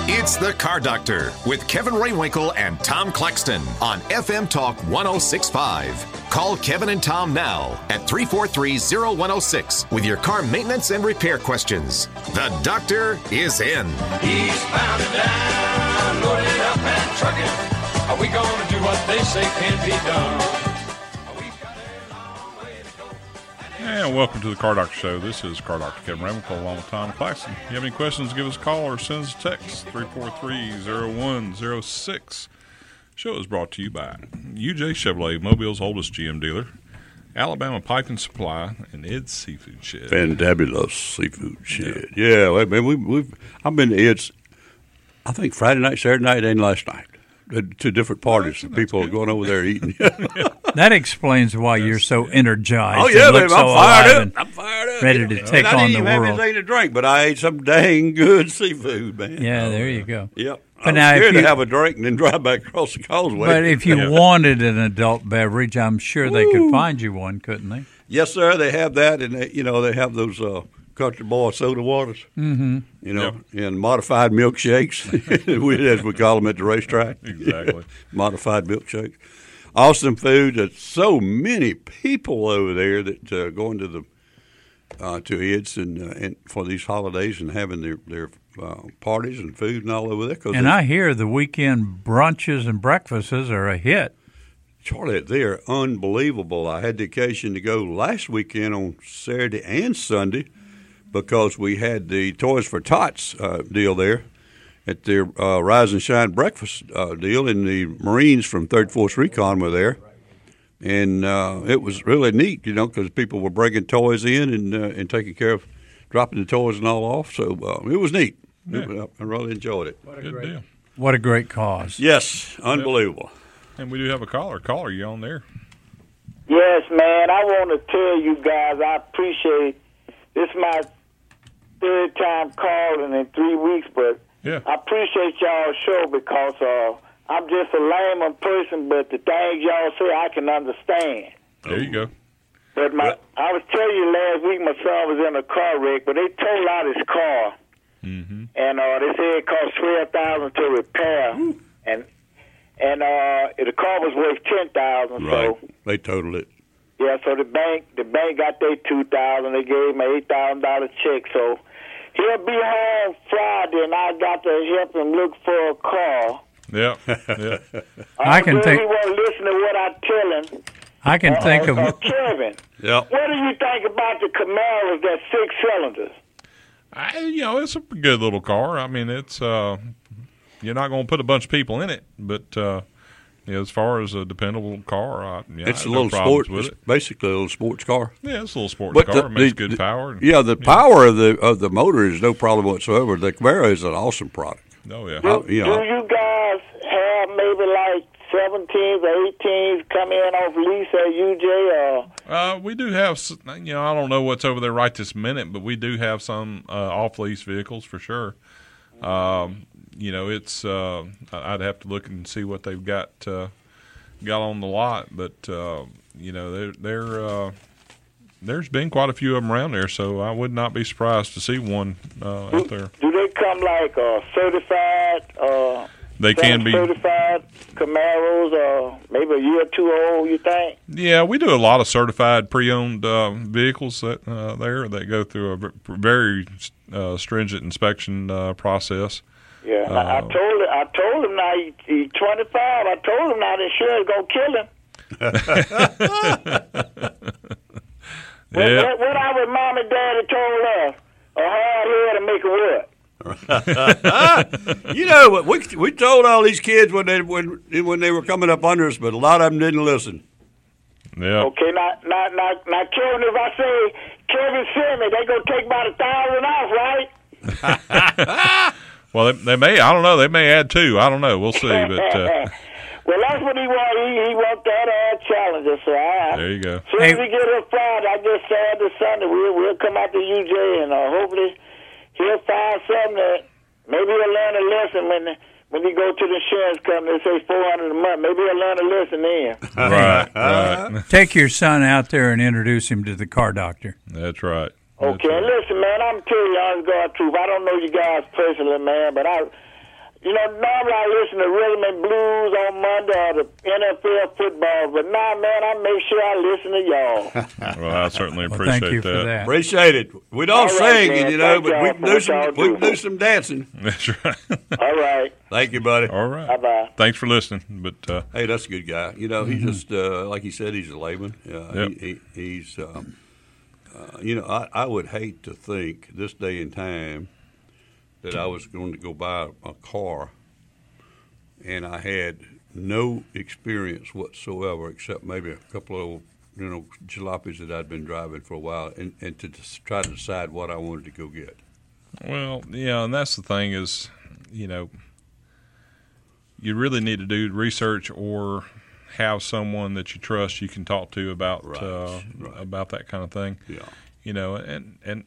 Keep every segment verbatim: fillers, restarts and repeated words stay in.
It's The Car Doctor with Kevin Raywinkle and Tom Claxton on F M Talk one oh six point five. Call Kevin and Tom now at three four three, oh one oh six with your car maintenance and repair questions. The Doctor is in. He's bound and down, loaded up and trucking. Are we going to do what they say can't be done? And welcome to the Car Doctor Show. This is Car Doctor Kevin Raywinkle along with Tom Claxton. If you have any questions, give us a call or send us a text, three four three, oh one oh six. Show is brought to you by U J Chevrolet, Mobile's oldest G M dealer, Alabama Pipe and Supply, and Ed's Seafood Shed. Fantabulous Seafood Shed. Yeah, yeah man, we, we've I've been to Ed's, I think Friday night, Saturday night, and last night. Two different parties. That's, People that's are going over there eating. That explains why that's, you're so energized. Oh, yeah, baby, I'm so fired up. I'm fired up. Ready to yeah. take and on I the didn't world. have anything to drink, but I ate some dang good seafood, man. Yeah, oh, there you go. Yep. But I was now, scared if you, to have a drink and then drive back across the causeway. But if you yeah. wanted an adult beverage, I'm sure Ooh. they could find you one, couldn't they? Yes, sir. They have that, and they, you know they have those uh, country boy soda waters. Mm-hmm. You know, yep. and modified milkshakes, as we call them at the racetrack. Exactly. Modified milkshakes. Awesome food. There's so many people over there that uh, going to the uh, to Ed's and, uh, and for these holidays and having their their uh, parties and food and all over there. And I hear the weekend brunches and breakfasts are a hit. Charlie, they're unbelievable. I had the occasion to go last weekend on Saturday and Sunday because we had the Toys for Tots uh, deal there at their uh, Rise and Shine breakfast uh, deal, and the Marines from third Force Recon were there. And uh, it was really neat, you know, because people were bringing toys in and uh, and taking care of dropping the toys and all off. So uh, it was neat. Yeah. It, I really enjoyed it. What a Good great, deal. What a great cause. Yes, unbelievable. And we do have a caller. Caller, you on there? Yes, man. I want to tell you guys I appreciate this is my third time calling in three weeks, but yeah. I appreciate y'all's show because uh, I'm just a layman person, but the things y'all say I can understand. There you go. But my, I was telling you last week my son was in a car wreck, but they towed out his car, mm-hmm. and uh, they said it cost twelve thousand to repair, Ooh. and and uh, the car was worth ten thousand. Right, so they totaled it. Yeah, so the bank the bank got their two thousand. They gave him an eight thousand dollar check. So he'll be home Friday, and I got to help him look for a car. Yeah, yeah. I can think. He won't listen to what I tell him. I can uh, think of uh, Kevin. Yeah. What do you think about the Camaros that's six cylinders? I, you know, it's a good little car. I mean, it's uh, you're not going to put a bunch of people in it, but uh, you know, as far as a dependable car, I, yeah, it's I a have little no problems sport. with It's it. basically a little sports car. Yeah, it's a little sports But car. the, It makes the, good the, power. And, yeah, the yeah. power of the of the motor is no problem whatsoever. The Camaro is an awesome product. Oh yeah. Do, Uh, you know, do you guys have maybe like seventeens or eighteens come in off lease at U J? Or? Uh, we do have, s- you know, I don't know what's over there right this minute, but we do have some uh, off-lease vehicles for sure. Um, you know, it's uh, I'd have to look and see what they've got uh, got on the lot, but uh, you know, they're, they're uh, there's been quite a few of them around there, so I would not be surprised to see one uh, out there. Do they come like uh, certified? Uh, They can be certified Camaros, or maybe a year or two old. You think? Yeah, we do a lot of certified pre-owned uh, vehicles that uh, there that go through a v- very uh, stringent inspection uh, process. Yeah, uh, I told him. I told him now he, he's twenty-five. I told him now the insurance gonna kill him. Yeah. What, what our mom and daddy told us, a hard head to make a what? you know what? We we told all these kids when they when when they were coming up under us, but a lot of them didn't listen. Yeah. Okay, now now now, now Kevin, if I say Kevin sent me, they gonna take about a thousand off, right? Well, they, they may. I don't know. They may add two. I don't know. We'll see. But uh, well, that's what he want. He, he want that add challenger. So I, there you go. As soon as Hey. we get here Friday, I guess Saturday, Sunday, we'll we'll come out to U J and uh, hopefully he'll find something that maybe he'll learn a lesson when when he go to the insurance company. They say four hundred a month. Maybe he'll learn a lesson then. Right. Right. Take your son out there and introduce him to the car doctor. That's right. That's Okay, right. listen, man, I'm telling you honest God truth. I don't know you guys personally, man, but I You know, normally I listen to rhythm and blues on Monday or the N F L football, but now, man, I make sure I listen to y'all. Well, I certainly Well, appreciate thank you that. for that. Appreciate it. We don't All right, sing, man. and you know, Thank but we y'all can for do what some. y'all We can do. do some dancing. That's right. All right. Thank you, buddy. All right. Bye-bye. Thanks for listening. But uh, Hey, that's a good guy. You know, he's just uh, like he said. He's a layman. Uh, Yep. he, he, he's, um, uh, you know, I, I would hate to think this day and time that I was going to go buy a car, and I had no experience whatsoever, except maybe a couple of you know jalopies that I'd been driving for a while, and, and to just try to decide what I wanted to go get. well, yeah, and that's the thing is, you know, you really need to do research or have someone that you trust you can talk to about Right, uh, right. about that kind of thing. Yeah. You know, and and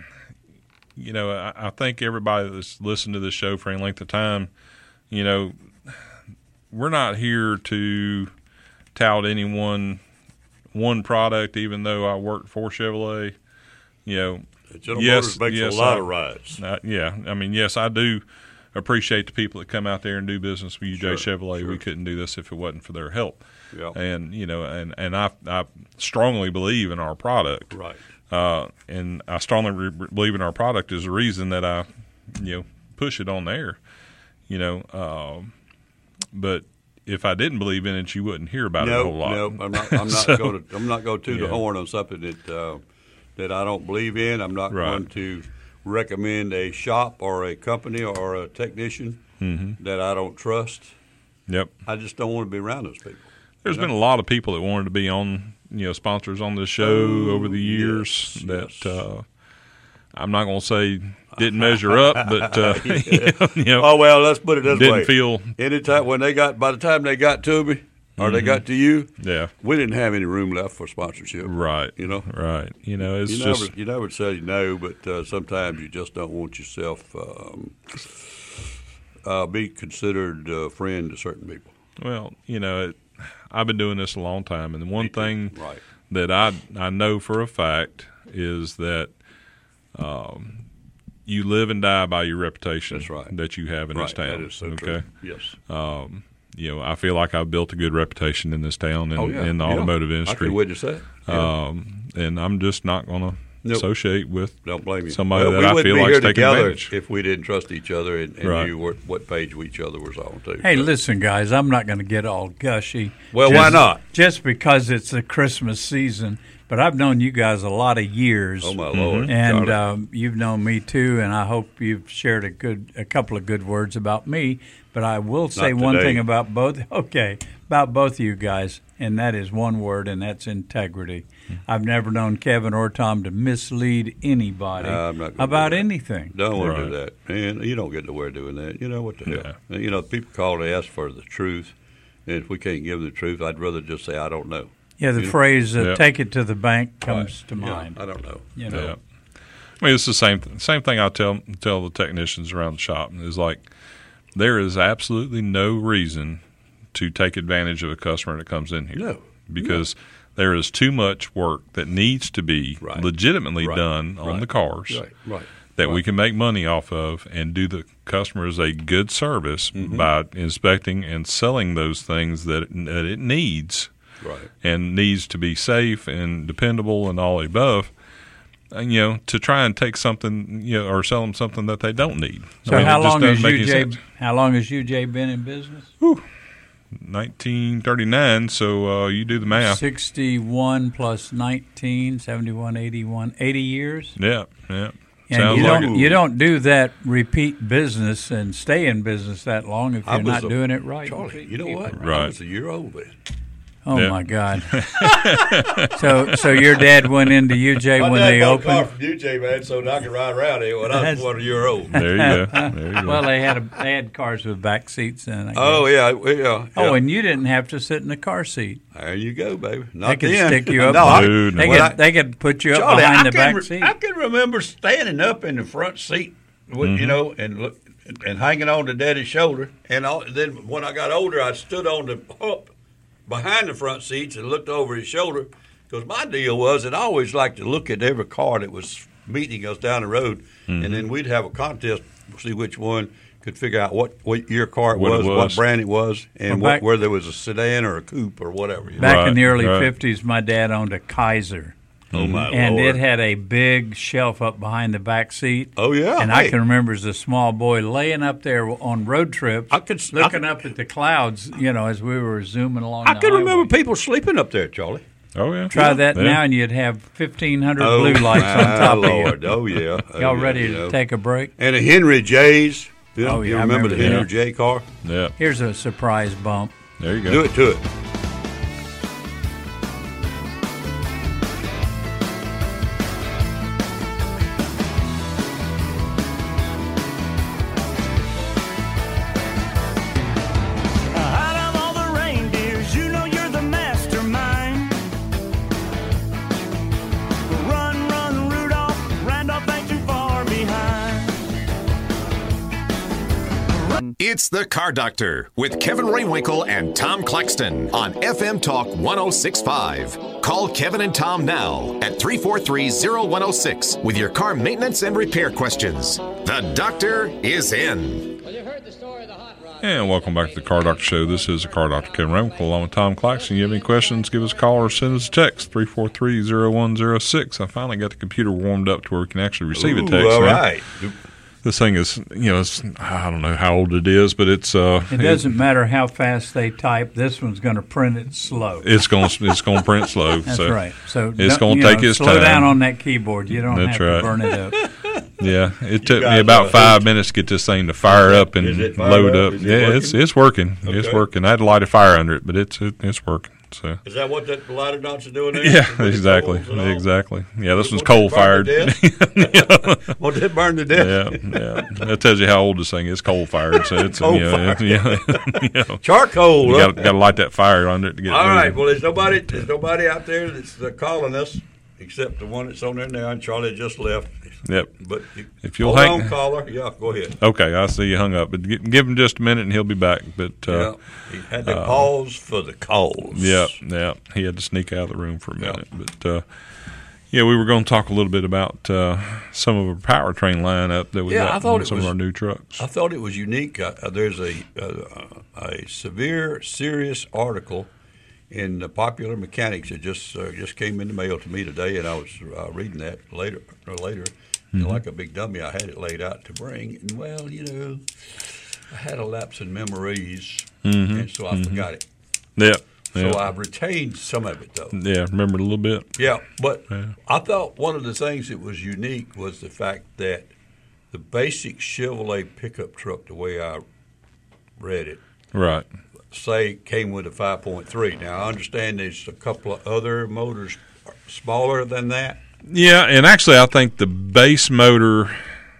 you know, I, I think everybody that's listened to this show for any length of time, you know, we're not here to tout any one one product. Even though I worked for Chevrolet, you know, General yes, Motors makes yes, a lot I- of rides. Uh, yeah, I mean, yes, I do appreciate the people that come out there and do business with U J Sure, Chevrolet. sure. We couldn't do this if it wasn't for their help. Yeah. And you know, and and I I strongly believe in our product. Right. Uh, and I strongly re- believe in our product is the reason that I, you know, push it on there. You know, um, but if I didn't believe in it, you wouldn't hear about it a No, whole lot. no, I'm not. I'm not So, going to. I'm not going to toot yeah. the horn on something that uh, that I don't believe in. I'm not Right. going to recommend a shop or a company or a technician Mm-hmm. that I don't trust. Yep. I just don't want to be around those people. There's You know? been a lot of people that wanted to be on, you know, sponsors on this show Oh, over the years yes, that yes. Uh, I'm not going to say didn't measure up, but uh, you know, Oh well, let's put it this didn't way. feel Anytime when they got, by the time they got to me or they got to you, yeah, we didn't have any room left for sponsorship. right, You know. right. You know, it's You just never, you never say no, but uh, sometimes you just don't want yourself um, uh, be considered a friend to certain people. well, you know, it, I've been doing this a long time, and the one thing Right. that I I know for a fact is that um, you live and die by your reputation. That's right. That you have in Right. this town. That is so okay. true. Yes. Um, you know, I feel like I've built a good reputation in this town and Oh, yeah. in the Yeah. automotive I industry. can witness that. Yeah. Um, and I'm just not going to Nope. associate with Don't blame you. somebody Well, that we I wouldn't feel be like here is taking together advantage. if we didn't trust each other and, and Right. knew what, what page each other was on too. Hey, So- listen, guys, I'm not going to get all gushy. Well, just, why not? Just because it's the Christmas season. But I've known you guys a lot of years. Oh my Lord! And Charlie. um, you've known me too, and I hope you've shared a good, a couple of good words about me. But I will say Not one today. thing about both. Okay, about both of you guys, and that is one word, and that's integrity. I've never known Kevin or Tom to mislead anybody No, I'm not gonna about do that. anything. Don't want to Right. do that, man. You don't get nowhere doing that. You know what the hell? Yeah. You know, people call to ask for the truth, and if we can't give them the truth, I'd rather just say I don't know. Yeah, the You know? phrase uh, Yeah. "take it to the bank" comes Right. to Yeah, mind. I don't know. You know. Yeah. I mean, it's the same th- same thing I tell tell the technicians around the shop is like there is absolutely no reason to take advantage of a customer that comes in here. No. Because there is too much work that needs to be Right. legitimately Right. done on Right. the cars Right, right. that we Right. can make money off of and do the customers a good service Mm-hmm. by inspecting and selling those things that it, that it needs Right. and needs to be safe and dependable and all the above. And, you know, to try and take something, you know, or sell them something that they don't need. So I mean, how it just long has doesn't make any U J? sense. How long has U J been in business? nineteen thirty-nine, so uh, you do the math. Sixty-one plus nineteen, seventy-one, eighty-one, eighty years. Yeah, yeah. And Sounds you like don't it. you don't do that repeat business and stay in business that long if I you're was not a- doing it right. Charlie, you know what? I Right. was a year old then. Oh Yeah. my God! so so your dad went into U J when they opened. from U J, man, so I could ride around here when I was one year old. There you go. There you go. Well, they had a, they had cars with back seats in. I guess. Oh yeah, yeah. Oh, yeah. and you didn't have to sit in the car seat. There you go, baby. Not They could then. stick you up. no, I, Dude, They no. could Well, I- they could put you up Charlie, behind I the can back re- seat. I can remember standing up in the front seat, with, you know, and look, and hanging on to Daddy's shoulder. And all, then when I got older, I stood on the hump behind the front seats and looked over his shoulder. Because my deal was that I always liked to look at every car that was meeting us down the road, and then we'd have a contest to see which one could figure out what, what year car it What it was, was. what brand it was, and Well, what, back- whether it was a sedan or a coupe or whatever. You know? Back Right, in the early right. fifties, my dad owned a Kaiser. Oh, my And Lord. it had a big shelf up behind the back seat. Oh, yeah. And I Hey. can remember as a small boy laying up there on road trips, I could- looking I- up at the clouds, you know, as we were zooming along I the can highway. remember people sleeping up there, Charlie. Oh yeah. Try that Yeah. now, and you'd have fifteen hundred Oh, blue lights on my top Lord. of Oh, yeah. you. Oh, Y'all yeah, ready you to know. take a break? And a Henry J's. You, know, Oh, yeah, you I remember, remember the Henry that. J car? Yeah. Here's a surprise bump. There you go. Do it to it. Out of all the reindeers, you know you're the mastermind. Run, run, Rudolph, Randolph ain't too far behind. It's the Car Doctor with Kevin Raywinkle and Tom Claxton on F M Talk one oh six point five. Call Kevin and Tom now at three four three, oh one oh six with your car maintenance and repair questions. The doctor is in. And welcome back to the Car Doctor Show. This is the Car Doctor Kevin Raywinkle along with Tom Claxton. You have any questions, give us a call or send us a text, three four three, oh one oh six. I finally got the computer warmed up to where we can actually receive a Ooh, text all now. right. This thing is, you know, it's, I don't know how old it is, but it's uh, It doesn't matter how fast they type. This one's going to print it slow. it's going it's going to print slow. That's so, right. So it's don't- going you to take know, its slow time. down on that keyboard. You don't That's have right. to burn it up. Yeah, it took guys me are about five hoot. minutes to get this thing to fire up and Is it fired load up? up. Is it Yeah, working? it's it's working. It's Okay. working. I had to light a fire under it, but it's it, it's working. So. Is that what that lighter dots are doing there? Yeah, With the exactly, coals and all? exactly. Yeah, this one's Won't coal that burn fired. to Won't that burn to death? Yeah, yeah. That tells you how old this thing is. Coal fired, so it's you know, Coal-fired. yeah, you know, Charcoal. you huh? got got to light that fire under it to get All it right. moving. Well, there's nobody. There's nobody out there that's uh, calling us except the one that's on there now. And Charlie just left. Yep. But you, If you'll hold hang- on, caller. Yeah, go ahead. Okay, I see you hung up, but give, give him just a minute and he'll be back. But uh, yeah, he had to pause for the calls. yeah, yeah, he had to sneak out of the room for a Yeah. minute. But uh, yeah, we were going to talk a little bit about uh, some of our powertrain lineup that we Yeah, got I thought on it some was- of our new trucks. I thought it was unique. Uh, uh, there's a, uh, a severe, serious article in the Popular Mechanics that just uh, just came in the mail to me today, and I was uh, reading that later. Or later, and like a big dummy, I had it laid out to bring. And well, you know, I had a lapse in memories, and so I forgot it. Yeah, So yeah, I've retained some of it, though. yeah. Remember a little bit. Yeah, but Yeah. I thought one of the things that was unique was the fact that the basic Chevrolet pickup truck, the way I read it, Right. say came with a five point three. Now, I understand there's a couple of other motors smaller than that. Yeah, and actually, I think the base motor,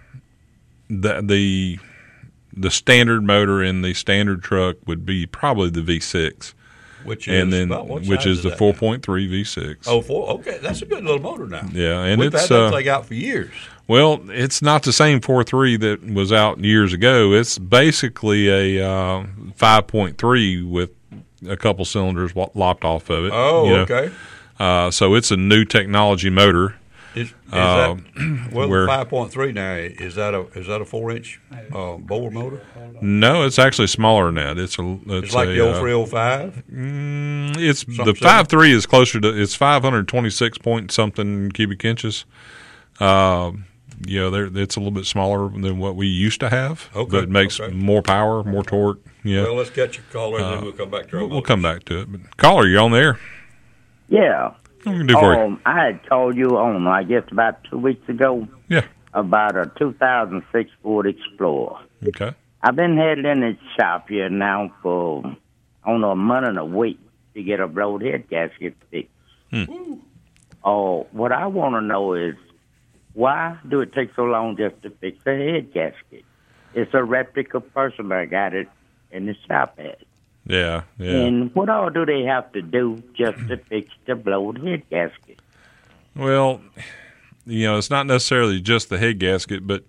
the the the standard motor in the standard truck would be probably the V six, Which is and then about what which size is the that? four point three V six. Oh, four. Okay, that's a good little motor now. Yeah, and We've it's had that uh, thing out for years. well, it's not the same four point three that was out years ago. It's basically a uh, five point three with a couple cylinders wa- lopped off of it. Oh, you know. okay. Uh, so it's a new technology motor. Is, is Uh, that well? where- The five point three now is that a is that a four inch uh, bore motor? No, it's actually smaller than that. It's a it's, It's like a, the old uh, three oh five. Mm, it's the Something five three is closer to it's five hundred twenty six point something cubic inches. Um, you know, there it's a little bit smaller than what we used to have, Okay, but it makes okay. more power, more torque. Yeah, Well, let's catch a caller and then we'll come back to our we'll, we'll motors. come back to it. But caller, you on there? Yeah. What can we do for you? Um, I had called you on, I guess, about two weeks ago Yeah. about a two thousand six Ford Explorer. Okay. I've been headed in the shop here now for, I don't know, a month and a week to get a road head gasket fixed. Hmm. Oh, what I want to know is, why do it take so long just to fix a head gasket? It's a replica person I got it in the shop at. Yeah. Yeah. And what all do they have to do just to fix the blowed head gasket? Well, you know, it's not necessarily just the head gasket, but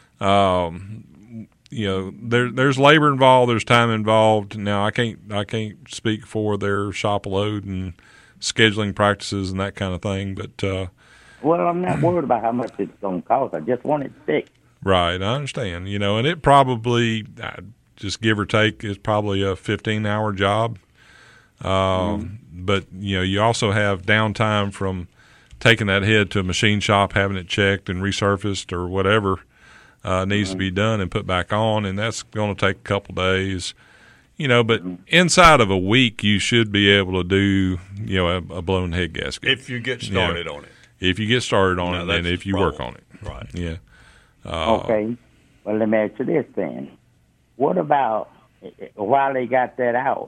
um, you know, there there's labor involved, there's time involved. Now, I can't I can't speak for their shop load and scheduling practices and that kind of thing, but uh, Well, I'm not worried about how much it's going to cost. I just want it fixed. Right, I understand. You know, and it probably, uh, just give or take, is probably a fifteen-hour job. Um, mm-hmm. But, you know, you also have downtime from taking that head to a machine shop, having it checked and resurfaced or whatever uh, needs mm-hmm. to be done and put back on, and that's going to take a couple days. You know, but mm-hmm. inside of a week, you should be able to do, you know, a, a blown head gasket. If you get started you know, on it. If you get started on no, it, and if you problem. work on it. Right. Yeah. Uh, okay. Well, let me ask you this then. What about while they got that out?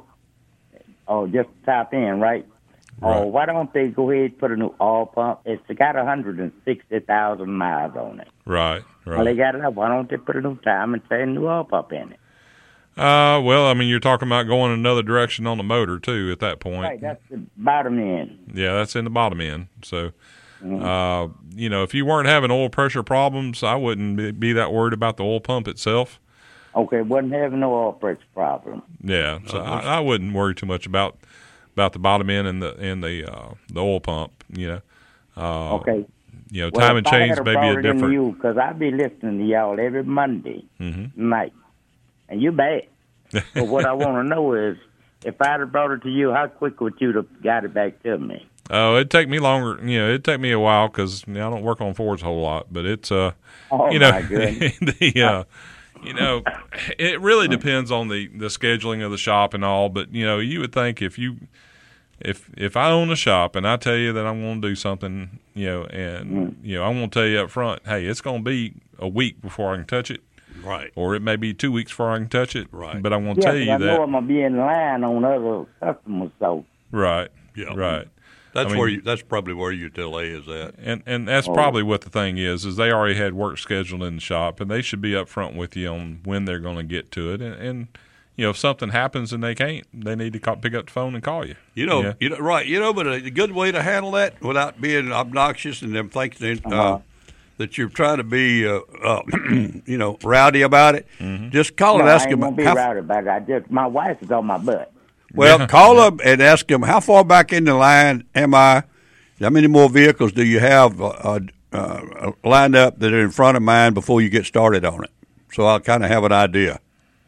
Oh, just top end, right? Right. Oh, why don't they go ahead and put a new oil pump? It's got one hundred sixty thousand miles on it. Right, right. Well, they got it up. Why don't they put a new time and say a new oil pump in it? Uh, well, I mean, you're talking about going another direction on the motor, too, at that point. Right, that's the bottom end. Yeah, that's in the bottom end. So, Mm-hmm. uh, you know, if you weren't having oil pressure problems, I wouldn't be, be that worried about the oil pump itself. Okay, wasn't having no oil pressure problem. Yeah, so I, I wouldn't worry too much about about the bottom end and the and the uh, the oil pump. You know, uh, okay. You know, well, time and change may be a different. Because I be listening to y'all every Monday mm-hmm. night, and you bad. But what I want to know is, if I'd have brought it to you, how quick would you have got it back to me? Oh, it'd take me longer. You know, it'd take me a while because you know, I don't work on Fords a whole lot. But it's uh, oh, you know, my goodness. the uh, you know, it really depends on the, the scheduling of the shop and all. But you know, you would think if you if if I own a shop and I tell you that I'm going to do something, you know, and mm. you know, I'm going to tell you up front, hey, it's going to be a week before I can touch it. Right. Or it may be two weeks before I can touch it. Right. But I'm going to yeah, tell you I that. know I'm going to be in line on other customers, so. Right. Yeah. Right. That's I mean, where you, that's probably where your delay is at. And and that's oh. probably what the thing is, is they already had work scheduled in the shop, and they should be up front with you on when they're going to get to it. And, and, you know, if something happens and they can't, they need to call, pick up the phone and call you. You know, yeah. you know, right, you know, but a good way to handle that without being obnoxious and them thinking uh, uh-huh. that you're trying to be, uh, uh, you know, rowdy about it, mm-hmm. just call no, and ask I ain't them. Be how, rowdy about it. I just, my wife is on my butt. Well, yeah. call them and ask them, how far back in the line am I? How many more vehicles do you have uh, uh, lined up that are in front of mine before you get started on it? So I'll kind of have an idea.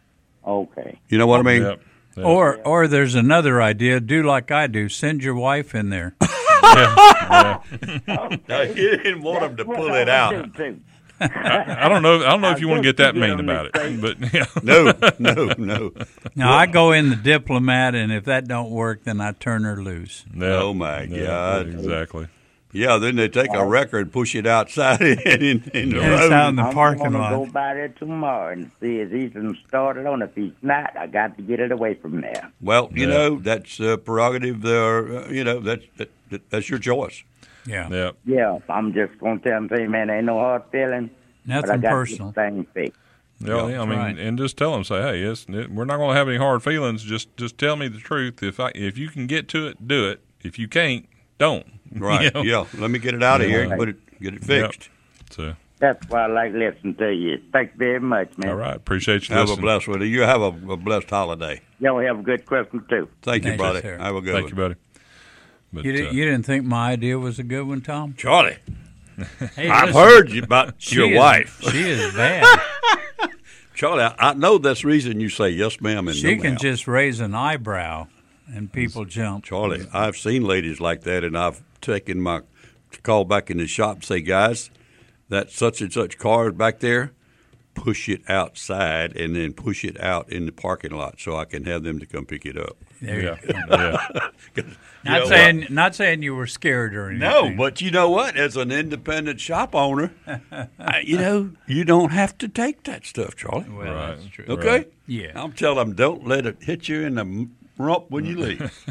Okay. You know what I mean? Yep. Yep. Or or there's another idea. Do like I do. Send your wife in there. yeah. Yeah. No, you didn't want them to pull it out. I, I don't know. I don't know if you want to get that mean about it, but yeah. No, no, no. Now I go in the diplomat, and if that don't work, then I turn her loose. Yeah. Oh my Yeah, God! exactly. Yeah, then they take a record and push it outside in, in, in the Yeah, it's road. out in the I'm parking gonna lot. go by there tomorrow and see if he's started on. If he's not, I got to get it away from there. Well, you Yeah. know that's uh, prerogative. There, uh, you know that's that, that, that's your choice. Yeah. Yeah. Yeah, I'm just gonna tell him, say, man, ain't no hard feeling. but I Nothing got personal. To get the thing fixed. Yeah, I mean, right. and just tell them, say, hey, it's, it, we're not going to have any hard feelings. Just, just tell me the truth. If I, if you can get to it, do it. If you can't, don't. Right? You know? Yeah. Let me get it out of Yeah. here and put it, get it fixed. Yep. So, That's why I like listening to you. Thank you very much, man. all right, appreciate you Have listening. a blessed one. You have a, a blessed holiday. Y'all have a good Christmas, too. Thank you, Thank you, brother. sir. Have a good Thank one. you, buddy. But, You, uh, di- you didn't think my idea was a good one, Tom? Charlie, Hey, I've listen, heard you about she your is- wife. She is bad. Charlie, I, I know that's the reason you say yes, ma'am, and She no, can ma'am. just raise an eyebrow, and people jump. Charlie, I've seen ladies like that, and I've taken my call back in the shop and say, guys, that such and such car is back there, push it outside and then push it out in the parking lot so I can have them to come pick it up. There yeah, you go. yeah. Not know saying, not saying you were scared or anything. No, but you know what? As an independent shop owner, I, you know, you don't have to take that stuff, Charlie. Well, Right. that's true. Okay? Right. Yeah. I'm telling them, don't let it hit you in the rump when you leave.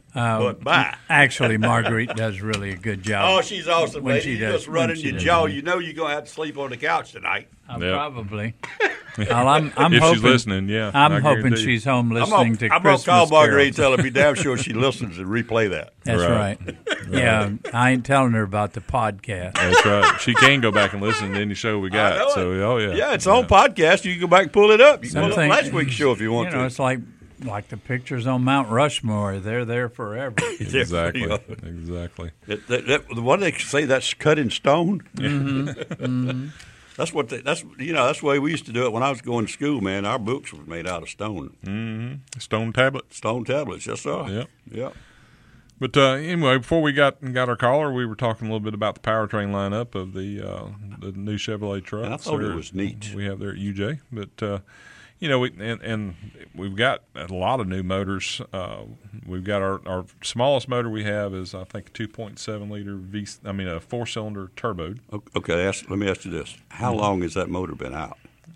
but bye. Actually, Marguerite does really a good job. Oh, she's awesome, when lady. she You does- just running when she your does jaw. it. You know you're going to have to sleep on the couch tonight. Uh, Yep. Probably. Well, I'm, I'm If hoping, she's listening, yeah. I'm I hoping guarantee you. she's home I'm listening going to to Christmas call Marguerite and carols. tell her, be damn sure she listens and replay that. That's Right. right. Yeah, I ain't telling her about the podcast. That's right. She can go back and listen to any show we I know got. it. So, oh, yeah. Yeah, it's on podcast. You can go back and pull it up. You can pull up Something- last week's show if you want You know, to. it's like like the pictures on Mount Rushmore. They're there forever. Exactly. Yeah. Exactly. That, that, that, what do they say? That's cut in stone. Mm-hmm. Mm-hmm. That's what they, that's you know that's the way we used to do it when I was going to school. Man, our books were made out of stone. Mm-hmm. Stone tablets. Stone tablets, yes sir. Yep. Yep. But uh, anyway, before we got got our caller, we were talking a little bit about the powertrain lineup of the uh, the new Chevrolet trucks. And I thought there, it was neat. We have there at U J, but uh, you know, we, and, and we've got a lot of new motors. Uh, we've got our, our smallest motor we have is I think a two point seven liter V. I mean a four cylinder turbo. Okay, ask, let me ask you this: How long has that motor been out?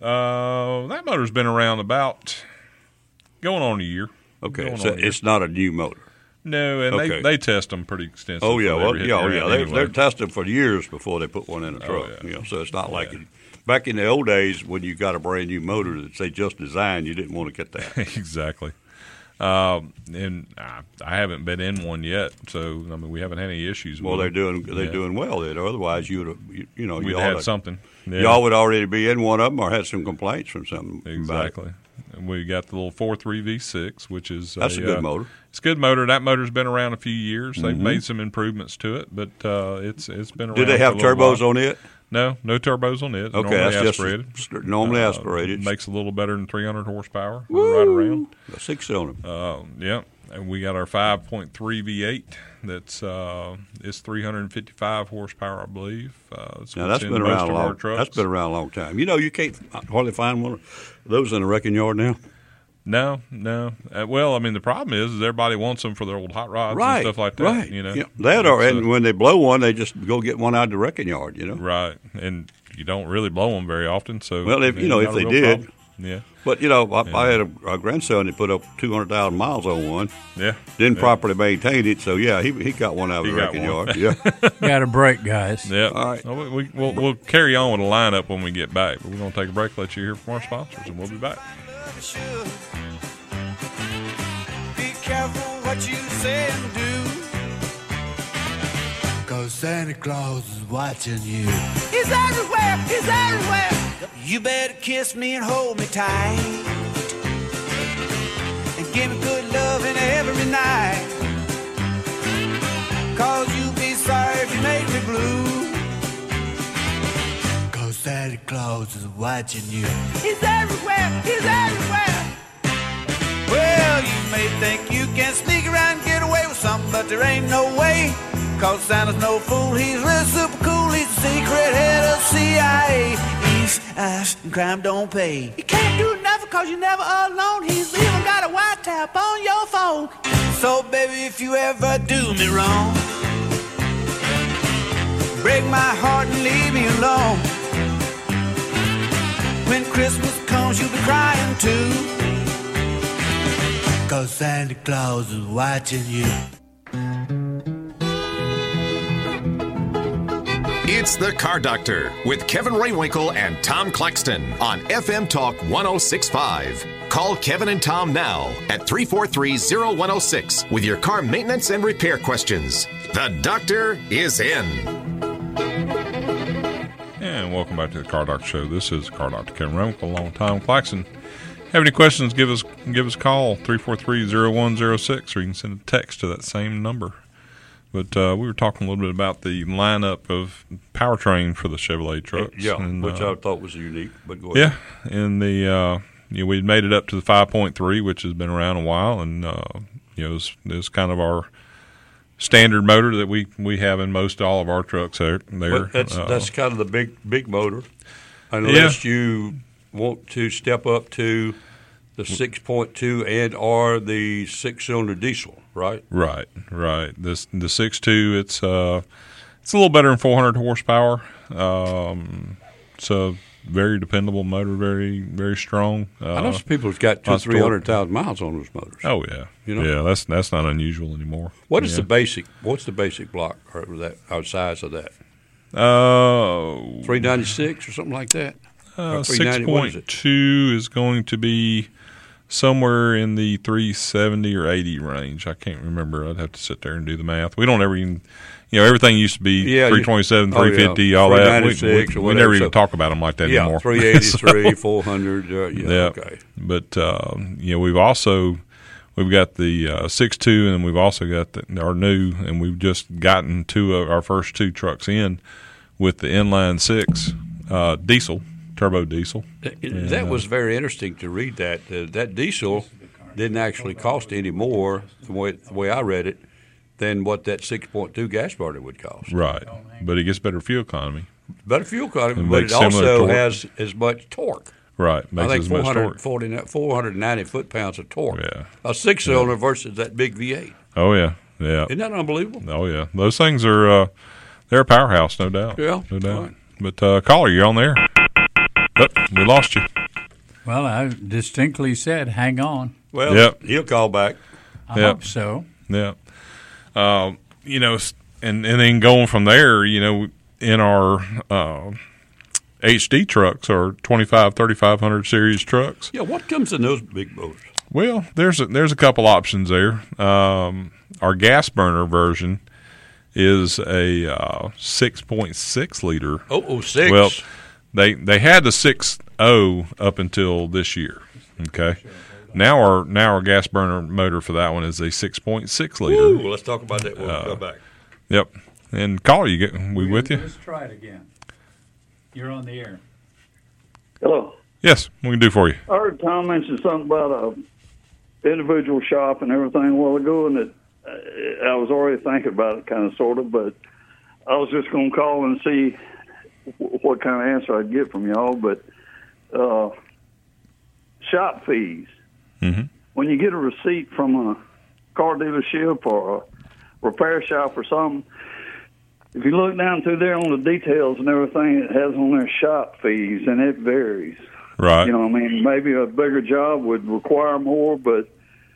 Uh, that motor's been around about going on a year. Okay, Going so on a year. it's not a new motor. No, and Okay. they, they test them pretty extensively. Oh yeah, well, They hit yeah, oh, the yeah. ground They, anyway. They're tested for years before they put one in a Oh, truck. yeah. You know, so it's not like Yeah. it, back in the old days when you got a brand new motor that they just designed. You didn't want to get that. Exactly. Um, and I, I haven't been in one yet, so I mean we haven't had any issues. Well, with they're them. doing they're Yeah. doing well there. Otherwise, you would have you, you know We'd you had oughta- something. Yeah. Y'all would already be in one of them or had some complaints from something. about it. Exactly. And we got the little four three V six, which is That's a good uh, motor. It's a good motor. That motor's been around a few years. They've made some improvements to it, but uh, it's it's been around. Do they for have a little turbos while. on it? No, no turbos on it. Okay, normally that's aspirated. just st- normally Uh, aspirated. Makes a little better than three hundred horsepower. Right around. A six cylinder. Uh, yeah, and we got our five point three V eight. That's uh, it's three hundred fifty-five horsepower, I believe. Uh, it's Now what's that's in been most around a of our long. trucks. That's been around a long time. You know, you can't hardly find one of those in a wrecking yard now. No, no. Uh, well, I mean, the problem is, is everybody wants them for their old hot rods Right, and stuff like that. right. You know, Yeah, that or So- and when they blow one, they just go get one out of the wrecking yard. You know. right, and you don't really blow them very often. So, Well, if- I mean, you know, if not a they real did. problem. yeah, But you know, I, I had a, a grandson that put up two hundred thousand miles on one. yeah, Didn't yeah. properly maintain it, so yeah, he he got one out of He the got wrecking one. yard. Yeah. Got a break, guys. Yeah. All right. Well, we, we, we'll, we'll carry on with the lineup when we get back. But we're going to take a break, let you hear from our sponsors, and we'll be back. Be careful what you say and do, 'cause Santa Claus is watching you. He's everywhere, he's everywhere. You better kiss me and hold me tight, and give me good loving every night, 'cause you'll be sorry if you make me blue, 'cause Santa Claus is watching you. He's everywhere, he's everywhere. Well, you may think you can sneak around and get away with something, but there ain't no way. 'Cause Santa's no fool, he's real super cool. He's the secret head of C I A. East, ass, and crime don't pay. You can't do nothing 'cause you're never alone. He's even got a white tap on your phone. So, baby, if you ever do me wrong, break my heart and leave me alone. When Christmas comes, you'll be crying too, 'cause Santa Claus is watching you. It's the Car Doctor with Kevin Raywinkle and Tom Claxton on F M Talk one oh six point five. Call Kevin and Tom now at three four three, oh one oh six with your car maintenance and repair questions. The doctor is in. And welcome back to the Car Doctor Show. This is Car Doctor Kevin Raywinkle, along with Tom Claxton. Have any questions, give us give us a call, three four three, oh one oh six, or you can send a text to that same number. But uh, we were talking a little bit about the lineup of powertrain for the Chevrolet trucks. Yeah, and, which uh, I thought was unique. But go ahead. Yeah, and the uh, you know, we'd made it up to the five point three, which has been around a while, and uh, you know, it's, it's kind of our standard motor that we, we have in most all of our trucks there. there. But that's uh, that's kind of the big big motor, unless you want to step up to the six point two and or the six cylinder diesel, right? Right, right. This the six two. It's uh, it's a little better than four hundred horsepower. Um, it's a very dependable motor, very very strong. Uh, I know some people have got two lots of three hundred thousand miles on those motors. Oh yeah, You know? yeah. That's that's not unusual anymore. What is yeah. the basic? What's the basic block or that or size of that? Uh, Three ninety six or something like that. uh, Or six 390, what is point it? two is going to be somewhere in the three seventy or eighty range. I can't remember. I'd have to sit there and do the math. We don't ever even, you know, everything used to be Yeah, three twenty-seven, oh, yeah. three fifty, all that. We, we, three ninety-six or we whatever, never even so- talk about them like that Yeah, anymore. three eighty-three, So, four hundred. Uh, yeah, yeah. okay. But um, you know, we've also we've got the uh, six two, and we've also got the, our new, and we've just gotten two of our first two trucks in with the inline six. uh, diesel, turbo diesel. That, that was very interesting to read that. Uh, that diesel didn't actually cost any more, the way, the way I read it, than what that six point two gas burner would cost. Right, but it gets better fuel economy. Better fuel economy, It but makes it also similar torque. has as much torque. Right, makes I think as much torque. four hundred ninety foot-pounds of torque. Yeah. A six-cylinder yeah. versus that big V eight. Oh, yeah, yeah. Isn't that unbelievable? Oh, yeah. Those things are uh, they're a powerhouse, no doubt. Yeah. No doubt. Right. But, uh, caller, you're on there. Oh, we lost you. Well, I distinctly said, hang on. Well, yep. he'll call back. I yep. hope so. Yeah. Um, you know, and, and then going from there, you know, in our uh, H D trucks are twenty-five, thirty-five hundred series trucks. Yeah, what comes in those big motors? Well, there's a, there's a couple options there. Um, our gas burner version is a uh, six point six liter. Oh, oh, six. Well, they they had the six point oh up until this year. Okay. Now our now our gas burner motor for that one is a six point six liter. Ooh, let's talk about that when uh, we come back. Yep. And caller, you get we with you? Let's try it again. You're on the air. Hello. Yes, we can do for you. I heard Tom mention something about a individual shop and everything a while ago, and it, uh, I was already thinking about it, kind of, sort of, but I was just going to call and see w- what kind of answer I'd get from y'all. But uh, shop fees. Mm-hmm. When you get a receipt from a car dealership or a repair shop or something, if you look down through there on the details and everything, it has on there shop fees, and it varies. Right. You know, I mean, maybe a bigger job would require more, but,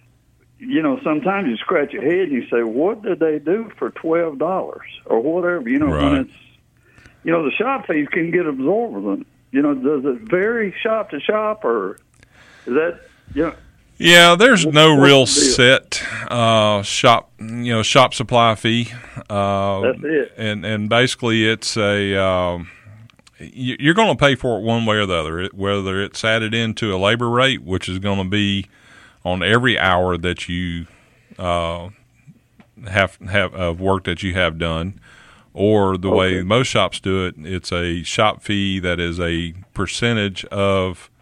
you know, sometimes you scratch your head and you say, what did they do for twelve dollars or whatever? You know, Right. when it's, you know, the shop fees can get absorbed. You know, does it vary shop to shop, or is that, you know, Yeah, there's What- no what's real the deal? set uh, shop, you know, shop supply fee. Uh, That's it. And and basically, it's a um, you- you're going to pay for it one way or the other. It, whether it's added into a labor rate, which is going to be on every hour that you uh, have have of work that you have done, or the way Okay. most shops do it, it's a shop fee that is a percentage of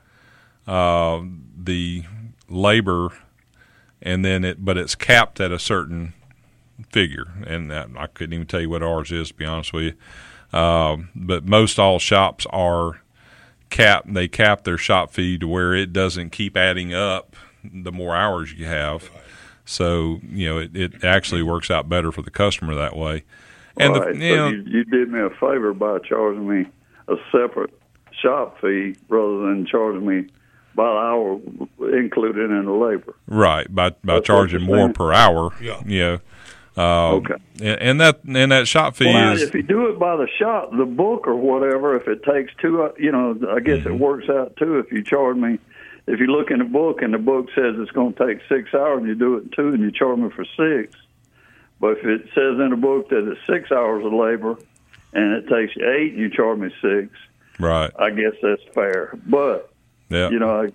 uh, the labor, and then it, but it's capped at a certain figure, and that, I couldn't even tell you what ours is, to be honest with you. Um, but most all shops are capped. They cap their shop fee to where it doesn't keep adding up the more hours you have. So you know, it, it actually works out better for the customer that way. And all right, the, you know, so you, you did me a favor by charging me a separate shop fee rather than charging me by the hour included in the labor. right by by That's what charging you're more saying? per hour. Yeah. You know. Um, Okay. And, and that and that shop fee Well, is if you do it by the shop, the book or whatever, if it takes two, uh, you know, I guess Mm-hmm. it works out too. If you charge me, if you look in the book and the book says it's going to take six hours, and you do it in two, and you charge me for six. But if it says in the book that it's six hours of labor, and it takes you eight, and you charge me six, right. I guess that's fair. But Yeah. you know,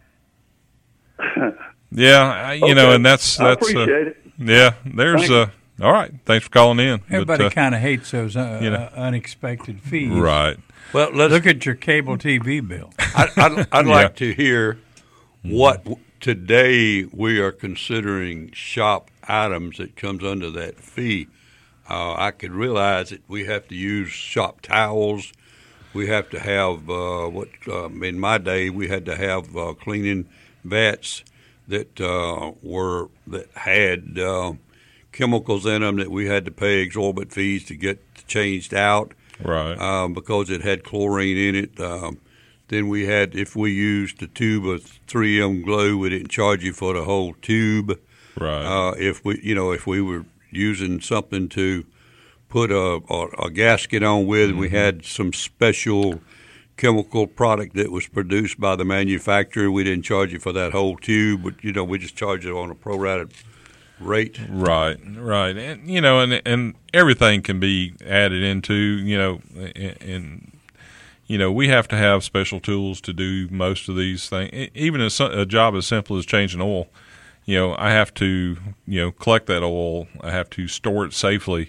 I, Yeah, I- you know, Okay. and that's I that's uh, appreciate it. yeah. There's Thank you. uh, all right. Thanks for calling in. But, Everybody uh, kind of hates those uh, you know. uh, unexpected fees. right. Well, let's Look at your cable T V bill. I, I'd, I'd Yeah. like to hear what w- today we are considering shop items that comes under that fee. Uh, I could realize that we have to use shop towels. We have to have uh, what um, in my day we had to have uh, cleaning vats that uh, were that had uh, chemicals in them that we had to pay exorbitant fees to get changed out. Right. Um, because it had chlorine in it. Um, then we had, if we used a tube of three M glue, we didn't charge you for the whole tube. Right. Uh, if we, you know, if we were using something to put a, a, a gasket on with, Mm-hmm. we had some special chemical product that was produced by the manufacturer. We didn't charge you for that whole tube, but you know, we just charged it on a prorated rate. Right, right, and you know, and and everything can be added into, you know, and, and you know, we have to have special tools to do most of these things. E- Even a, a job as simple as changing oil, you know, I have to, you know, collect that oil. I have to store it safely.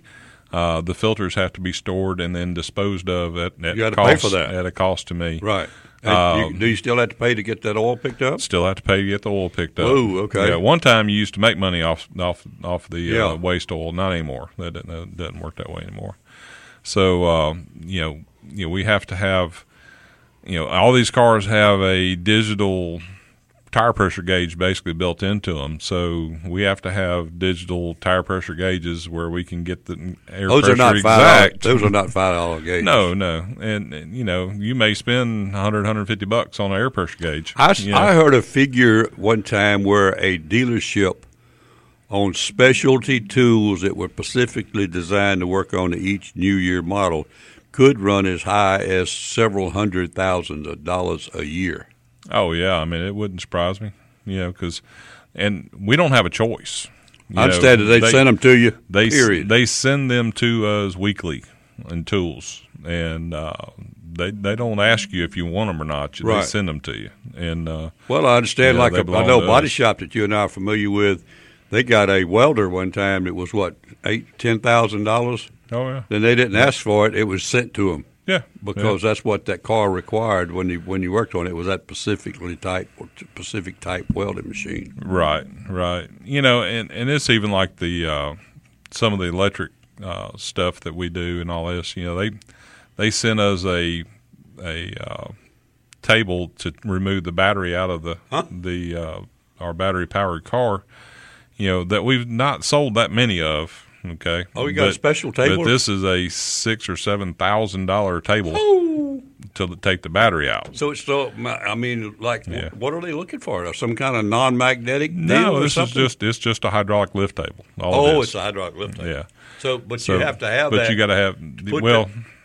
Uh, the filters have to be stored and then disposed of at, at You got to cost, pay for that. at a cost to me. Right. And Um, you, do you still have to pay to get that oil picked up? Still have to pay to get the oil picked up. Oh, okay. Yeah, one time you used to make money off off off the Yeah. uh, waste oil. Not anymore. That doesn't, that doesn't work that way anymore. So um, you know, you know, we have to have, you know, all these cars have a digital tire pressure gauge basically built into them. So we have to have digital tire pressure gauges where we can get the air Those pressure are not exact. five. Those are not five dollar gauges. No, no, and, and you know, you may spend one hundred, one hundred fifty bucks on an air pressure gauge. I, you know. I heard a figure one time where a dealership on specialty tools that were specifically designed to work on each New Year model could run as high as several hundred thousands of dollars a year. Oh yeah, I mean it wouldn't surprise me, you know, because and we don't have a choice. You I understand know, that they, send them to you. They period. they send them to us weekly in tools, and uh, they they don't ask you if you want them or not. They Right. send them to you, and uh, Well, I understand. yeah, like they a, I belong know to body us. shop that you and I are familiar with. They got a welder one time that was what eight, ten thousand dollars. Oh yeah. Then they didn't ask for it; it was sent to them. Yeah, because that's what that car required when you when you worked on it. Was that specifically type specific type welding machine? Right, right. You know, and, and it's even like the uh, some of the electric uh, stuff that we do and all this. You know, they they send us a a uh, table to remove the battery out of the Huh? the uh, our battery powered car. You know that we've not sold that many of. Okay. Oh, you got a special table? But this is a six or seven thousand dollar table Oh. to take the battery out. So it's so. I mean, like, Yeah. what are they looking for? Some kind of non-magnetic deal No, or this is something? just it's just a hydraulic lift table. All Oh, it is. it's a hydraulic lift table. Yeah. So, but So, you have to have but that. you got to have. Put Well,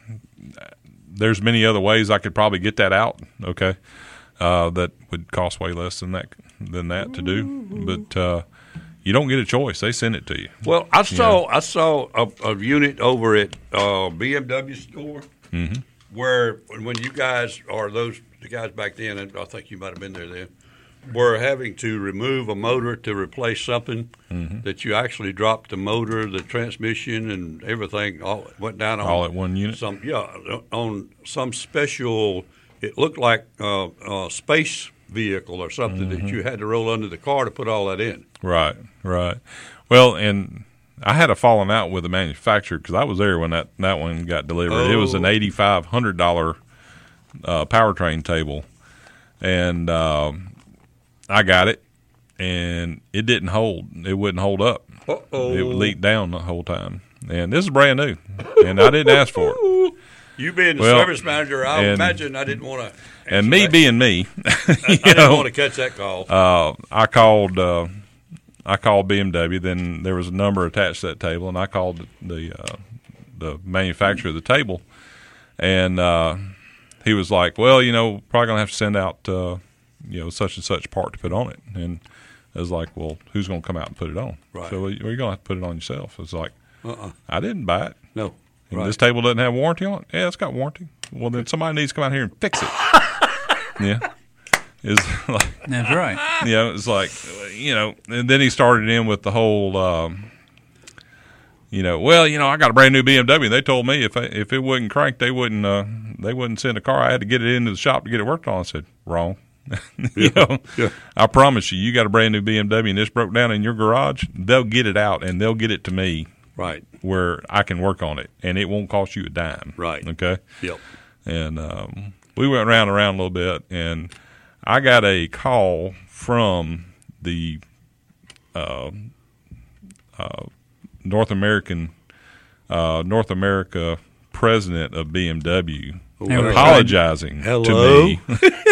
there's many other ways I could probably get that out. Okay, uh, that would cost way less than that than that to do. But uh, you don't get a choice; they send it to you. Well, I saw I saw a, a unit over at uh, B M W store Mhm. where when you guys or those the guys back then, and I think you might have been there then, were having to remove a motor to replace something Mhm. that you actually dropped the motor, the transmission, and everything all went down on All at one unit? Some yeah on some special. It looked like uh, a space vehicle or something Mhm. that you had to roll under the car to put all that in. Right, right. Well, and I had a falling out with the manufacturer because I was there when that, that one got delivered. It was an Oh. eighty-five hundred dollars uh, powertrain table, and um, I got it, and it didn't hold. It wouldn't hold up. Uh-oh. It leaked down the whole time, and this is brand new, and I didn't ask for it. You being the Well, service manager, I and- imagine I didn't want to. And me being me, I, you I didn't know, want to catch that call. Uh, I called. Uh, I called B M W. Then there was a number attached to that table, and I called the uh, the manufacturer of the table, and uh, he was like, "Well, you know, probably gonna have to send out, uh, you know, such and such part to put on it." And I was like, "Well, who's gonna come out and put it on?" Right. So well, you're gonna have to put it on yourself. It's like, Uh-uh. I didn't buy it. No. And Right. this table doesn't have warranty on it. Yeah, it's got warranty. Well, then somebody needs to come out here and fix it. Yeah. Is like That's right. you know, it's like, you know, and then he started in with the whole, um, you know, well, you know, I got a brand new B M W. They told me if I, if it wasn't cranked, they wouldn't uh, they wouldn't send a car. I had to get it into the shop to get it worked on. I said, wrong. you know, yeah. I promise you, you got a brand new B M W and this broke down in your garage. They'll get it out and they'll get it to me. Right. Where I can work on it, and it won't cost you a dime. Right. Okay. Yep. And um, we went around and around a little bit, and I got a call from the uh, uh, North American uh, North America president of B M W Hello. apologizing Hello. to me.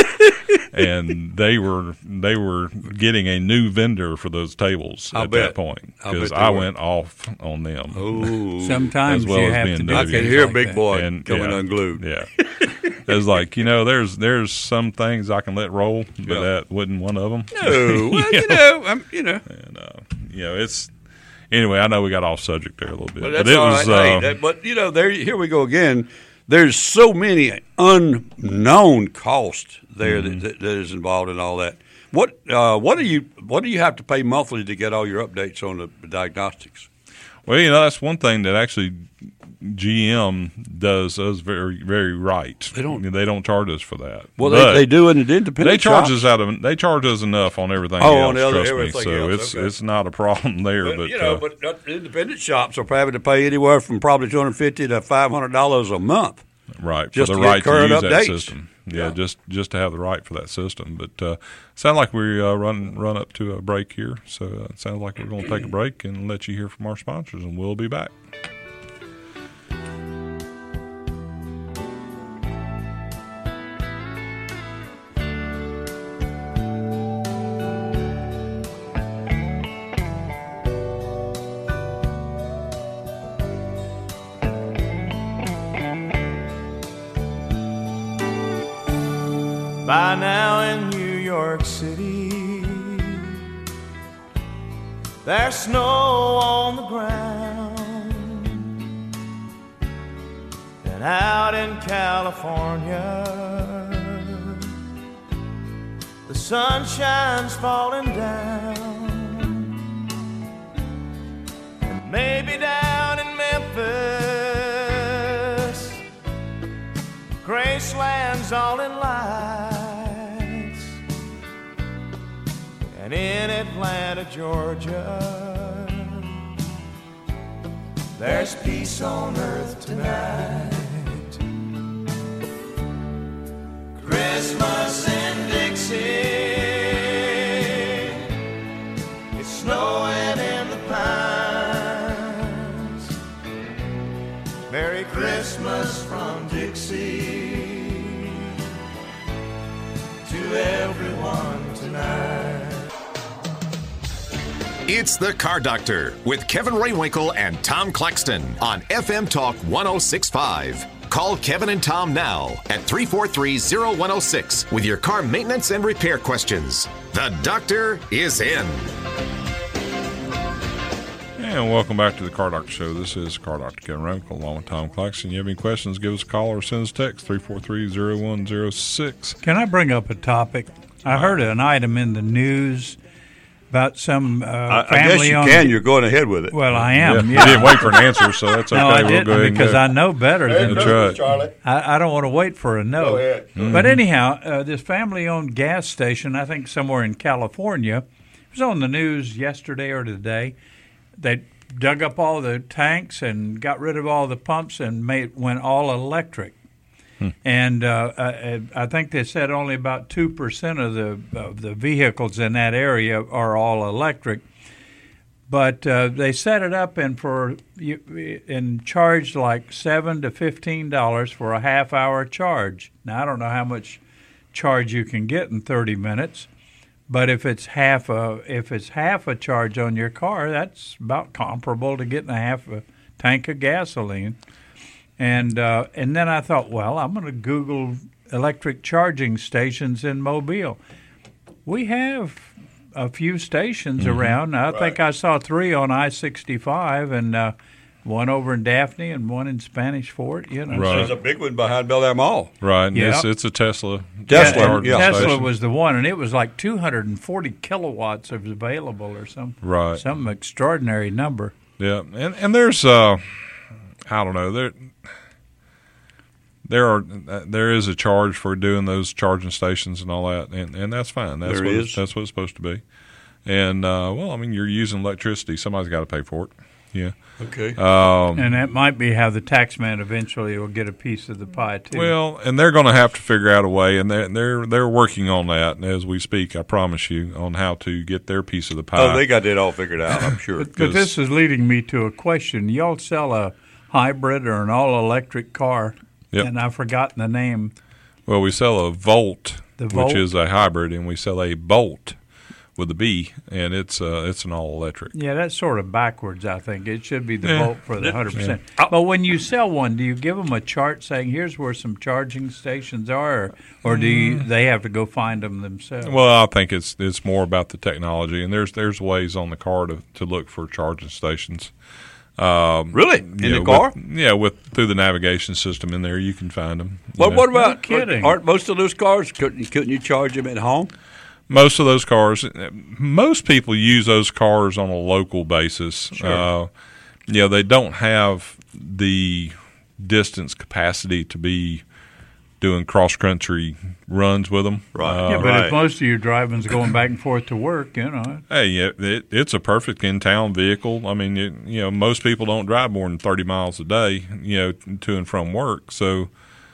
And they were they were getting a new vendor for those tables I'll at bet. that point I'll because bet they I were. went off on them. Oh, Sometimes As well you as have being to do W. I can things hear like Big that. Boy And, coming yeah, unglued. Yeah, it's like you know, there's there's some things I can let roll, but Yeah. that wasn't one of them. No, well, you know, I'm, you know. And uh, you know, it's anyway. I know we got off subject there a little bit, But but that's it all was. right. Hey, Uh, that- but you know, there here we go again. There's so many unknown costs there Mm-hmm. that, that is involved in all that. What uh, what do you what do you have to pay monthly to get all your updates on the diagnostics? Well, you know, that's one thing that actually G M does us very, very right. They don't. They don't charge us for that. Well, they, they do in the independent. They charge shops. us out of. They charge us enough on everything oh, else. On the other, trust everything me. So else. it's Okay. it's not a problem there. But, but you know, uh, but uh, independent shops are having to pay anywhere from probably two hundred fifty to five hundred dollars a month. Right, just for the to right get current to use updates. that system. Yeah, Yeah. just just to have the right for that system. But uh, sound like we uh, run run up to a break here. So uh, it sounds like we're going to take a break and let you hear from our sponsors, and we'll be back. By now in New York City, there's snow on the ground, and out in California, the sunshine's falling down, and maybe down in Memphis, Graceland's all in lights. And in Atlanta, Georgia, there's peace on earth tonight. Christmas in Dixie, it's snowing in the pines. Merry Christmas from Dixie to everyone tonight. It's the Car Doctor with Kevin Raywinkle and Tom Claxton on F M Talk one oh six point five. Call Kevin and Tom now at three four three, oh one oh six with your car maintenance and repair questions. The Doctor is in. And welcome back to the Car Doctor Show. This is Car Doctor Kevin Raywinkle along with Tom Claxton. You have any questions, give us a call or send us a text, three four three, oh one oh six. Can I bring up a topic? I heard an item in the news about some uh, I, family I guess you owned, can. You're going ahead with it. Well, I am. Yeah. Yeah. You didn't wait for an answer, so that's okay. No, I we'll didn't go ahead and because go. I know better than That's right. Charlie. I, I don't want to wait for a no. Go ahead. Mm-hmm. But anyhow, uh, this family-owned gas station, I think somewhere in California, it was on the news yesterday or today. They dug up all the tanks and got rid of all the pumps and made went all electric. Hmm. And uh, I, I think they said only about two percent of the of the vehicles in that area are all electric. But uh, they set it up and for and charged like seven to fifteen dollars for a half hour charge. Now I don't know how much charge you can get in thirty minutes, but if it's half a if it's half a charge on your car, that's about comparable to getting a half a tank of gasoline. And uh, and then I thought, well, I'm going to Google electric charging stations in Mobile. We have a few stations mm-hmm. around. I right. think I saw three on I sixty-five, and uh, one over in Daphne and one in Spanish Fort. You know, right. There's a big one behind Bel Air Mall. Right, and yeah. it's, it's a Tesla. Tesla, yeah. Tesla station. was the one, and it was like two hundred forty kilowatts of available or something. Right. Some extraordinary number. Yeah, and and there's uh, I don't know there. There are there is a charge for doing those charging stations and all that, and, and that's fine. That's there what is. It's, that's what it's supposed to be. And uh, well, I mean, you're using electricity. Somebody's got to pay for it. Yeah. Okay. Um, and that might be how the tax man eventually will get a piece of the pie too. Well, and they're going to have to figure out a way, and they're they're they're working on that as we speak. I promise you, on how to get their piece of the pie. Oh, they got that all figured out. I'm sure. but, but this is leading me to a question. Y'all sell a hybrid or an all-electric car? Yep. And I've forgotten the name. Well, we sell a Volt, the Volt? which is a hybrid, and we sell a Bolt with a B, and it's uh, it's an all electric. Yeah, that's sort of backwards. I think it should be the yeah. Volt for the hundred yeah. percent. But when you sell one, do you give them a chart saying here's where some charging stations are, or, or do you, they have to go find them themselves? Well, I think it's it's more about the technology, and there's there's ways on the car to, to look for charging stations. Um, really? In the know, car? With, yeah, with through the navigation system in there, you can find them. Well, know. what about? No kidding. Aren't most of those cars couldn't couldn't you charge them at home? Most of those cars, most people use those cars on a local basis. Sure. Uh, Yeah, they don't have the distance capacity to be doing cross-country runs with them. Right. Uh, yeah, but right. if most of your driving's going back and forth to work, you know. Hey, yeah, it, it's a perfect in-town vehicle. I mean, it, you know, most people don't drive more than thirty miles a day, you know, to and from work. So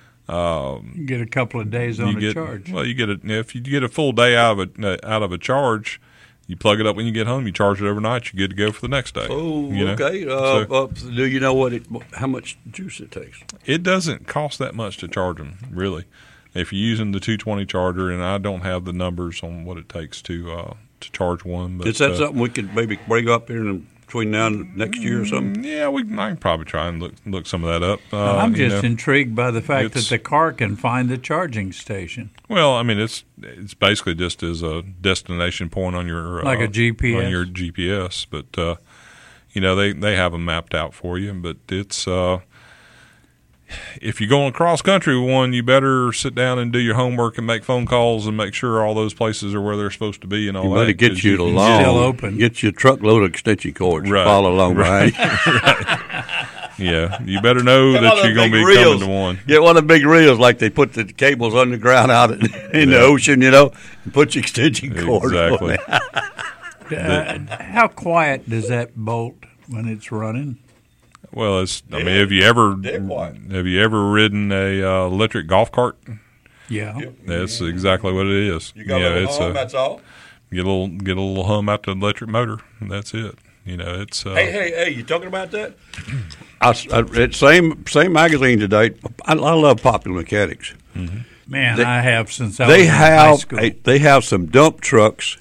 um, You get a couple of days on you a get, charge. Well, you get a, if you get a full day out of a out of a charge, you plug it up when you get home. You charge it overnight. You're good to go for the next day. Oh, you know? okay. Uh, So- uh, do you know what it? How much juice it takes? It doesn't cost that much to charge them, really. If you're using the two twenty charger, and I don't have the numbers on what it takes to uh, to charge one, but Is that uh, something we could maybe bring up here in between now and next year or something? yeah, we I can probably try and look look some of that up. Uh, I'm you just know. intrigued by the fact that it's- the car can find the charging station. Well, I mean, it's it's basically just as a destination point on your Like uh, a G P S? on your G P S, but uh, you know they, they have them mapped out for you. But it's uh, if you're going cross country with one, you better sit down and do your homework and make phone calls and make sure all those places are where they're supposed to be and all You that. better get 'cause you the can long, Still open. get your truckload of extension cords. Right. Follow along Right. behind. Yeah, you better know Get one that of you're them going to big be coming reels. to one. Get one of the big reels like they put the cables underground out in, in the Yeah. ocean, you know, and put your extension cord Exactly. on there. Uh, how quiet does that bolt when it's running? Well, it's. I mean, have you ever Dead quiet. have you ever ridden a uh, electric golf cart? Yeah. That's exactly what it is. You got yeah, a little it's hum, a that's all. get a little get a little hum out the electric motor, and that's it. You know, it's. Uh, Hey, hey, hey! You talking about that? I, I read same same magazine today. I, I love Popular Mechanics. Man, They- I have since I They was in high have school. a, they have some dump trucks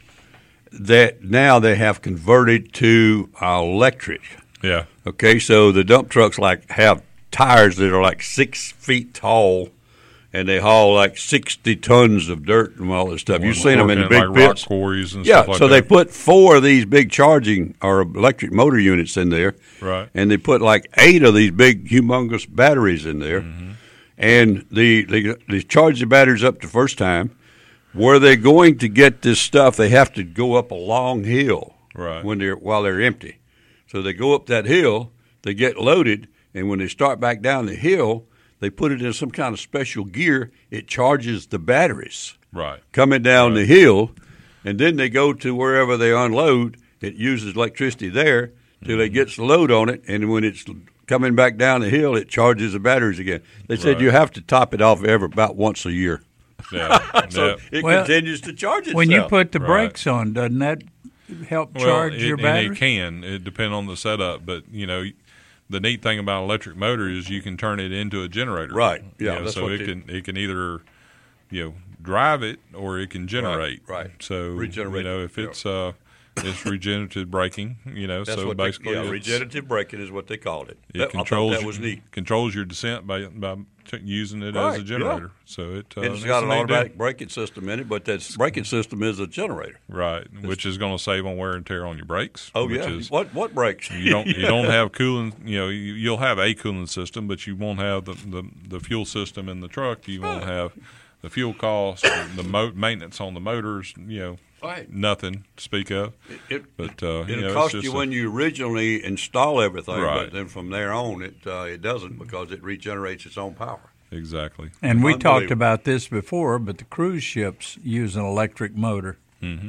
that now they have converted to uh, electric. yeah, Okay, so the dump trucks like have tires that are like six feet tall, and they haul like sixty tons of dirt and all this stuff. You've seen them in the working big at, like, pits. rock quarries and Yeah, stuff like so that. they put four of these big charging or electric motor units in there, Right. and they put like eight of these big, humongous batteries in there, Mm-hmm. and the they, they charge the batteries up the first time. Where they're going to get this stuff, they have to go up a long hill Right. when they're while they're empty. So they go up that hill, they get loaded, and when they start back down the hill, they put it in some kind of special gear. It charges the batteries Right. coming down the hill, and then they go to wherever they unload. It uses electricity there till it gets the load on it, and when it's coming back down the hill, it charges the batteries again. They said Right. you have to top it off every about once a year. Yeah. So yeah. it Well, continues to charge itself. when you put the Right. brakes on, doesn't that help charge well, it, your and battery? it can. It depends on the setup, but you know, the neat thing about an electric motor is you can turn it into a generator. Right. Yeah, You know, that's so what it they- can it can either you know drive it or it can generate. right. So Regenerate, you know if yeah. it's uh it's regenerative braking. You know, That's so what basically they, yeah, it's- regenerative braking is what they called it. It That- controls I thought that was your, neat. controls your descent by by t- using it Right, as a generator. So it uh, And it's it's got a an neat automatic deal. braking system in it, but that braking system is a generator. right, which is going to save on wear and tear on your brakes. Oh which yeah, is, what what brakes? you don't you don't have cooling. You know, you, you'll have a cooling system, but you won't have the, the, the fuel system in the truck. You won't have the fuel cost, the mo- maintenance on the motors. You know, Right. nothing to speak of. It, But uh, It'll you know, it's cost just you a- when you originally install everything, Right. but then from there on, it uh, it doesn't because it regenerates its own power. exactly. and we talked Unbelievable. about this before, but the cruise ships use an electric motor.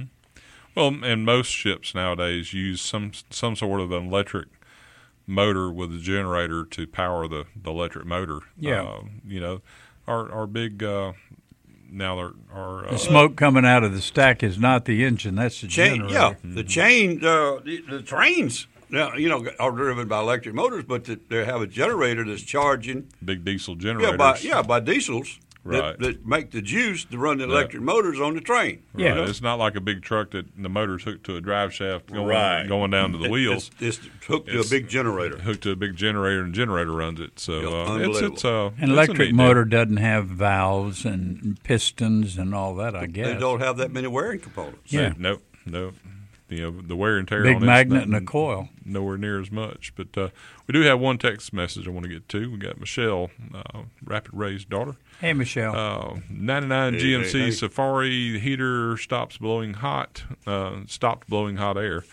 Well, and most ships nowadays use some some sort of an electric motor with a generator to power the, the electric motor. Yeah. Uh, you know, our our big uh, now they're our uh, The smoke coming out of the stack is not the engine; that's the Chain, generator. yeah, the chain, uh, the, the trains, now, you know, are driven by electric motors, but the, they have a generator that's charging. big diesel Yeah, generators. by yeah by diesels Right. that, that make the juice to run the Yeah. electric motors on the train. Right. Yeah. It's not like a big truck that the motor's hooked to a drive shaft going, Right. going down to the It- wheels. It's, it's hooked to a It's- big generator. Hooked to a big generator, and generator runs it. So Yeah, uh, it's unbelievable. it's uh, An it's a electric neat motor deal. doesn't have valves and pistons and all that, I guess. They don't have that many wiring components. Yeah. Nope, nope. You know, the wear and tear Big on it's magnet not- and a coil. nowhere near as much. But uh, we do have one text message I want to get to. We got Michelle, uh, Rapid Ray's daughter. Hey, Michelle. Uh, ninety-nine Hey, G M C hey, hey. Safari heater stops blowing hot, uh, stopped blowing hot air.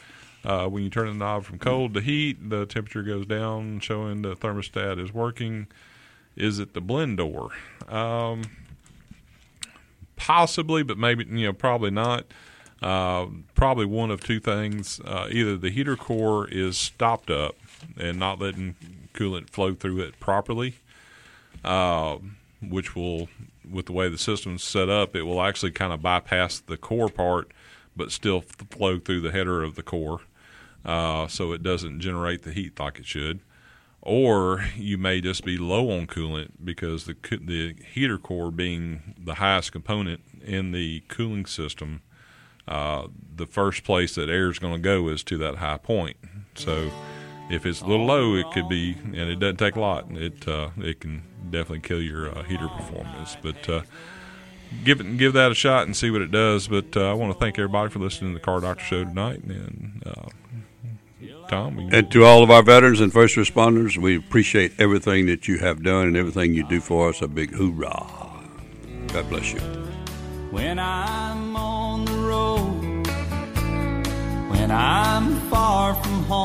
Uh, when you turn the knob from cold to heat, the temperature goes down, showing the thermostat is working. Is it the blend door? Um, possibly, but maybe, you know, probably not. Uh, probably one of two things. Uh, either the heater core is stopped up and not letting coolant flow through it properly, uh, which will, with the way the system's set up, it will actually kind of bypass the core part but still flow through the header of the core. Uh, so it doesn't generate the heat like it should. Or you may just be low on coolant because the the heater core being the highest component in the cooling system, uh, the first place that air is going to go is to that high point. So if it's a little low, it could be, and it doesn't take a lot. It uh, it can definitely kill your uh, heater performance. But uh, give it give that a shot and see what it does. But uh, I want to thank everybody for listening to the Car Doctor Show tonight. And uh, Tom, we, and to all of our veterans and first responders, we appreciate everything that you have done and everything you do for us. A big hoorah! God bless you. When I'm on the road, when I'm far from home,